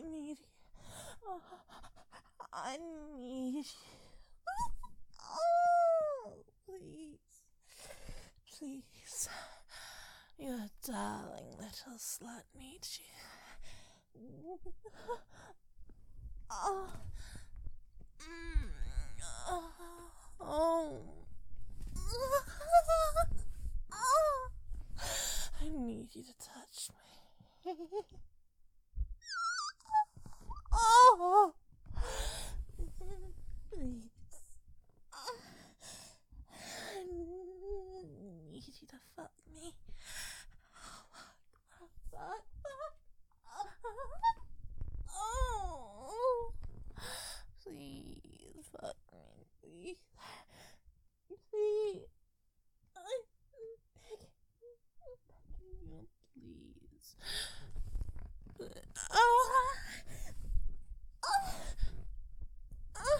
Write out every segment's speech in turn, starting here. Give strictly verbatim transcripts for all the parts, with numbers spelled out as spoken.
need you. Oh, I need you. Oh, please. Please. Your darling little slut needs you. Oh. Mm. Oh. Oh. Oh. I need you to touch me. Oh. Please. I need you to fuck me. Fuck, fuck, fuck. Oh. Please fuck me, please. Please. I'm begging, I'm begging you, please. Oh. Oh. Oh.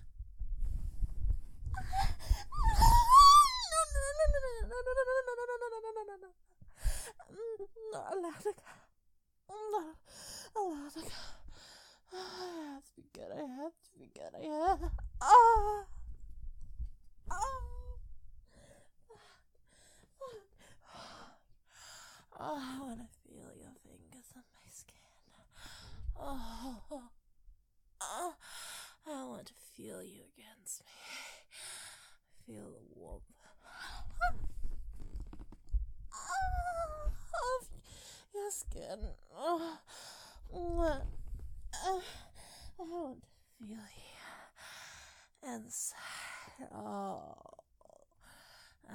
Not allowed to go. Not allowed to go. I have to be good. I have to be good. I have. Oh. Oh. Oh, I want to feel your fingers on my skin. Oh. Oh. I want to feel you against me. Feel the warmth of your skin. Oh. Uh, I want to feel you inside. Oh. I.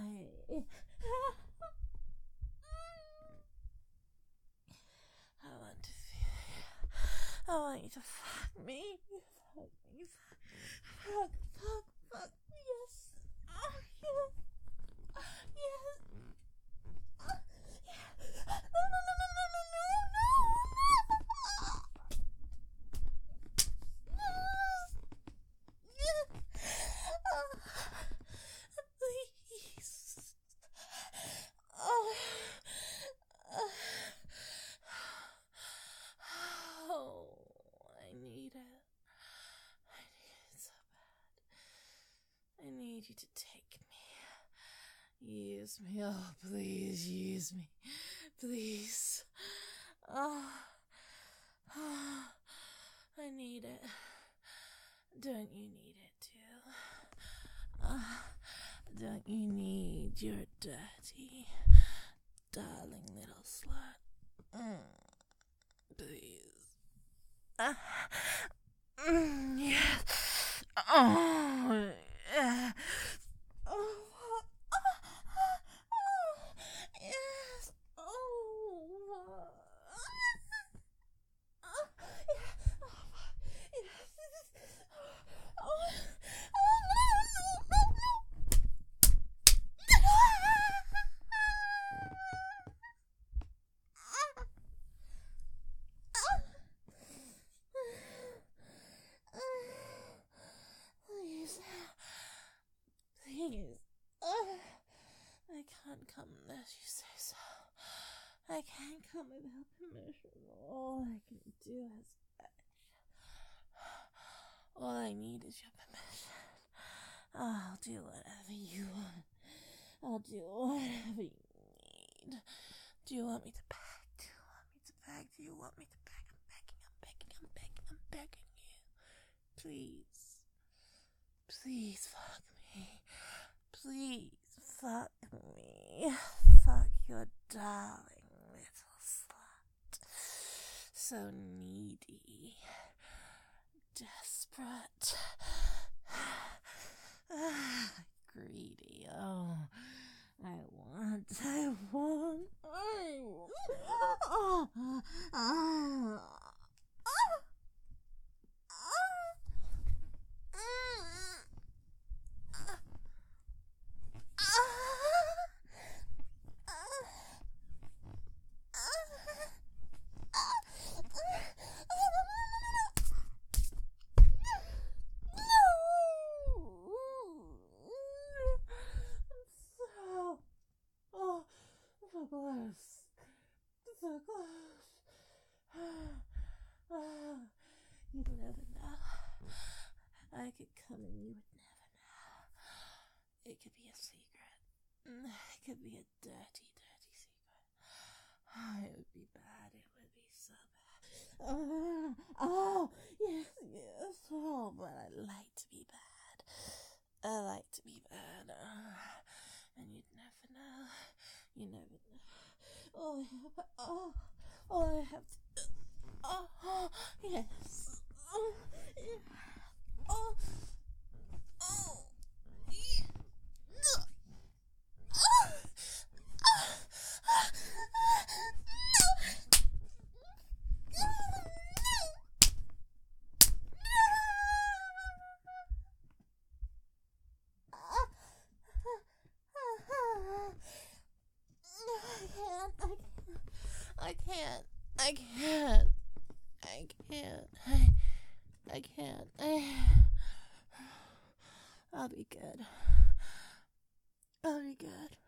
I want to feel you. I want you to fuck me. Fuck me. Fuck, fuck, fuck. Yes. Oh, yes. Yes. Oh, yeah. No, no, no, no, no, no, no, no, no. Yeah. Oh, please. Oh. Uh. Oh, I need it. I need it so bad. I need you to take me. Use me. Oh, please use me. Please. Oh. Oh. I need it. Don't you need it too? Oh. Don't you need your dirty, darling little slut? Mm. Please. Uh, mm, yes. Oh, yeah. Oh, oh, oh, oh, yes. Oh, oh, oh, yeah. Oh, yes. Oh, oh, no, no, no, no. Please. Please. Uh, I can't come unless you say so. I can't come without permission. All I can do is beg. All I need is your permission. I'll do whatever you want. I'll do whatever you need. Do you want me to beg? Do you want me to beg? Do you want me to beg? I'm begging, I'm begging, I'm begging, I'm begging you. Please. Please fuck me. Please fuck me. Fuck your darling little slut. So needy. Desperate. Greedy. Oh. I want, I want, I want. Oh, oh, oh, oh, so close, so close. You'd never know. I could come and you would never know. It could be a secret. It could be a dirty, dirty secret. Oh, it would be bad. It would be so bad. Oh, oh, yes, yes. Oh, but I like to be bad. I like to be bad. Uh, and you'd never know. You never know. Oh, oh, oh, I have to. Oh, oh yes. Oh, yeah. Oh, oh, yeah. No. Oh, oh, I can't. I can't. I can't. I, I can't. I, I'll be good. I'll be good.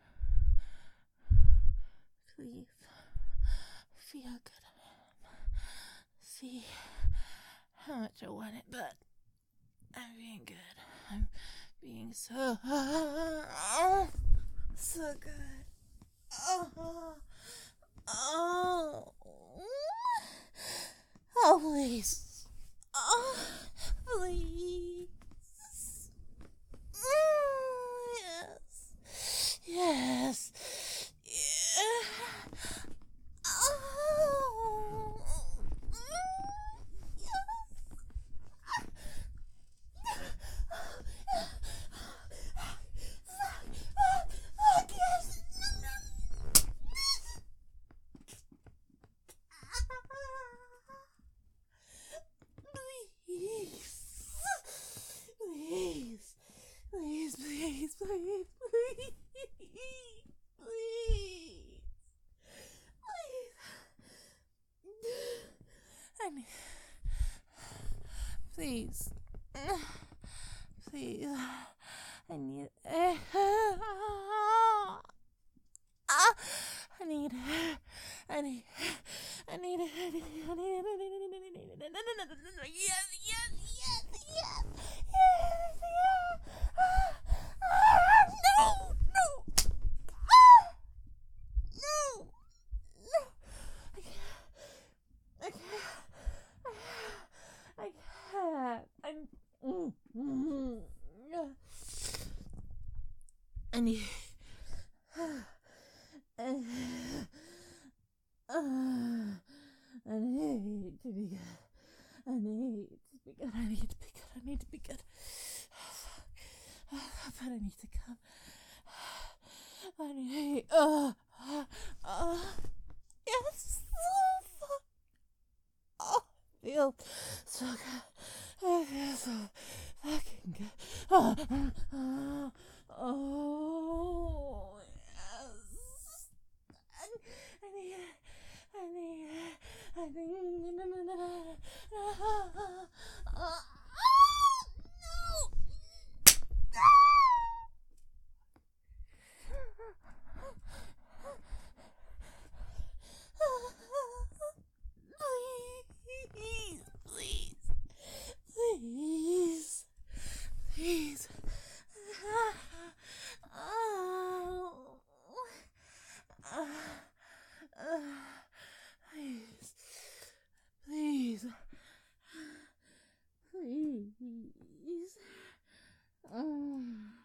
Please. See how good I am. See how much I want it, but I'm being good. I'm being so, so good. Oh. Oh, oh, please. Oh, please. Oh, yes. Yes. Yeah. Oh, yes. Fuck, yes. Please, please, please, please, please, please, please. I need, please, please, I need, I need, I need, I need, I need, I need, I need, I need, yes, yes, yes, yes, yes, yes, no, no, no, no, I can't, I can't, I can't, I'm, mm, mm, I need, uh, uh, I need to be good. I need to be good. I need to be good. I need to be good. Oh, fuck. Oh, but I need to come. I need. Oh, oh, oh. Yes. Oh, fuck. Oh, I feel so good. I feel so fucking good. Oh, oh, oh yes. I, I need it. I need it. I need no, no, no, no, no. Uh, no. Please, please, please, please. Oh. Uh, uh, please, please, please. Oh.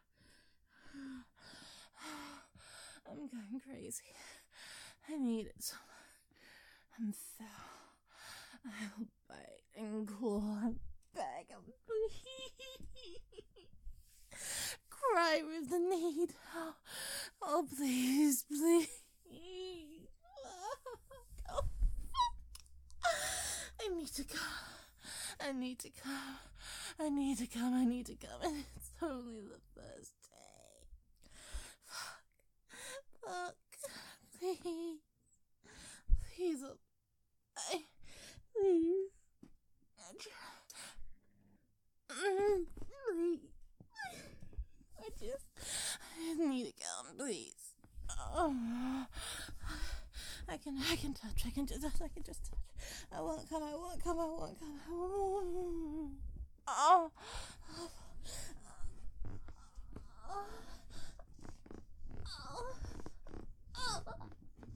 I'm going crazy. I need it so much. I'm foul. I'll bite and claw and beg and please. Cry with the need. Oh, oh please, please. Oh, I need to come. I need to come. I need to come. I need to come. And it's only the first day. Fuck. Fuck. Please. Please. Oh, I, please. Mm, please. I just, I just need to come, please. Oh, I can, I can touch, I can just, I can just touch. I won't come, I won't. won't come, I won't come. Oh. Oh. Oh. Oh. Oh.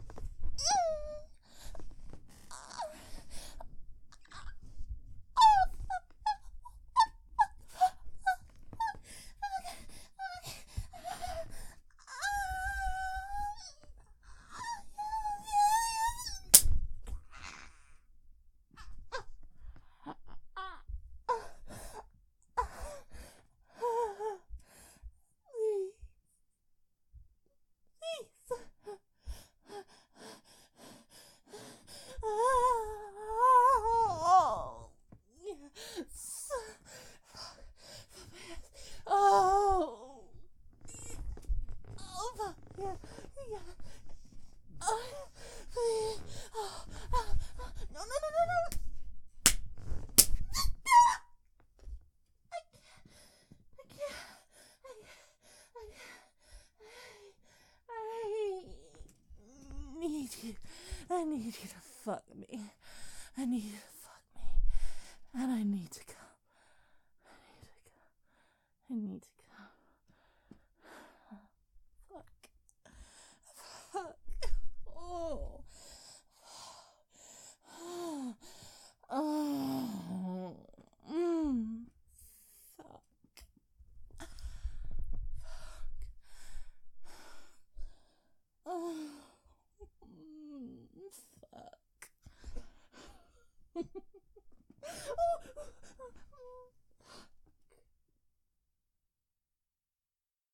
Oh, oh, fuck, yeah, yeah. Oh, please. Oh, oh, oh, no, no, no, no, no. I can't, I can't, I, I, I need you, I need you to fuck me. I need